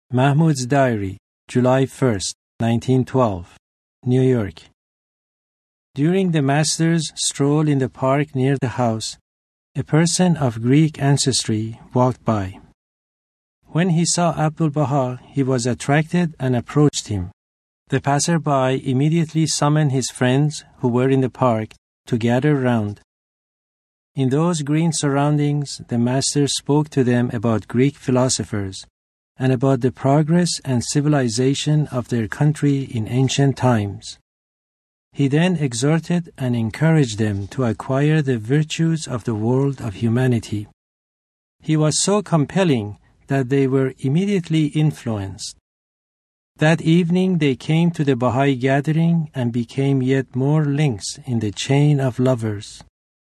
Mahmoud's Diary, July 1st, 1912, New York. During the master's stroll in the park near the house, a person of Greek ancestry walked by. When he saw Abdu'l-Baha, he was attracted and approached him. The passerby immediately summoned his friends who were in the park to gather round. In those green surroundings, the master spoke to them about Greek philosophers and about the progress and civilization of their country in ancient times. He then exhorted and encouraged them to acquire the virtues of the world of humanity. He was so compelling that they were immediately influenced. That evening they came to the Baha'i gathering and became yet more links in the chain of lovers.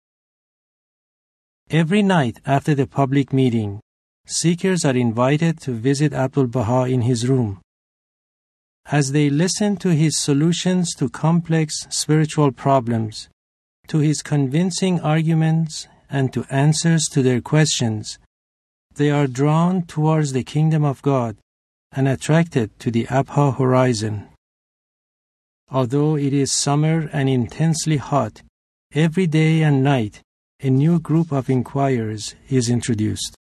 Every night after the public meeting, seekers are invited to visit Abdu'l-Baha in his room. As they listen to his solutions to complex spiritual problems, to his convincing arguments, and to answers to their questions, they are drawn towards the kingdom of God and attracted to the Abha horizon. Although it is summer and intensely hot, every day and night a new group of inquirers is introduced.